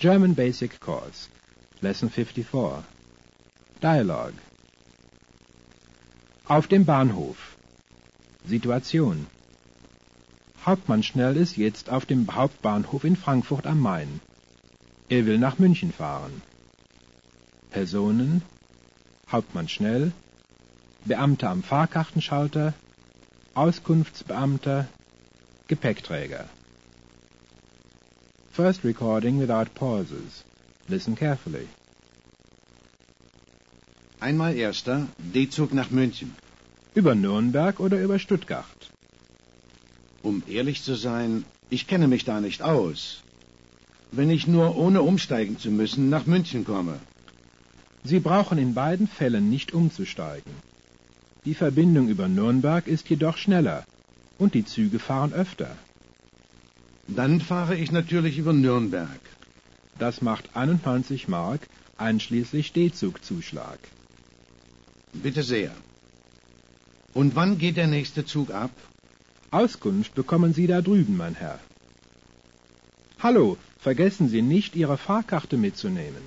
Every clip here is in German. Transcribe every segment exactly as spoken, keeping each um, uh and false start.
German Basic Course, Lesson fifty-four. Dialogue. Auf dem Bahnhof. Situation. Hauptmann Schnell ist jetzt auf dem Hauptbahnhof in Frankfurt am Main. Er will nach München fahren. Personen: Hauptmann Schnell, Beamter am Fahrkartenschalter, Auskunftsbeamter, Gepäckträger. First recording without pauses. Listen carefully. Einmal erster, D-Zug nach München. Über Nürnberg oder über Stuttgart? Um ehrlich zu sein, ich kenne mich da nicht aus. Wenn ich nur ohne umsteigen zu müssen nach München komme. Sie brauchen in beiden Fällen nicht umzusteigen. Die Verbindung über Nürnberg ist jedoch schneller und die Züge fahren öfter. Dann fahre ich natürlich über Nürnberg. Das macht einundneunzig Mark, einschließlich D-Zugzuschlag. Bitte sehr. Und wann geht der nächste Zug ab? Auskunft bekommen Sie da drüben, mein Herr. Hallo, vergessen Sie nicht, Ihre Fahrkarte mitzunehmen.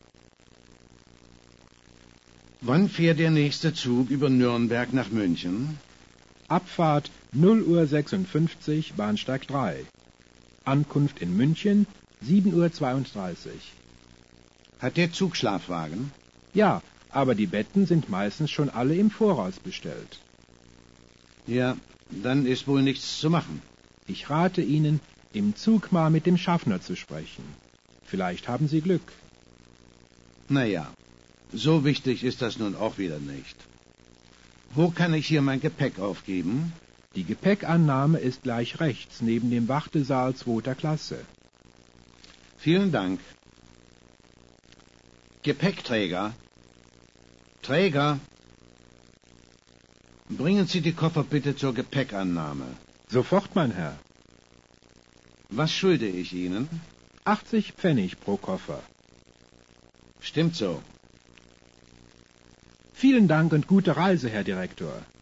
Wann fährt der nächste Zug über Nürnberg nach München? Abfahrt null Uhr sechsundfünfzig, Bahnsteig drei. Ankunft in München sieben Uhr zweiunddreißig. Hat der Zug Schlafwagen? Ja, aber die Betten sind meistens schon alle im Voraus bestellt. Ja, dann ist wohl nichts zu machen. Ich rate Ihnen, im Zug mal mit dem Schaffner zu sprechen. Vielleicht haben Sie Glück. Na ja, so wichtig ist das nun auch wieder nicht. Wo kann ich hier mein Gepäck aufgeben? Die Gepäckannahme ist gleich rechts, neben dem Wartesaal zweiter Klasse. Vielen Dank. Gepäckträger. Träger. Bringen Sie die Koffer bitte zur Gepäckannahme. Sofort, mein Herr. Was schulde ich Ihnen? achtzig Pfennig pro Koffer. Stimmt so. Vielen Dank und gute Reise, Herr Direktor.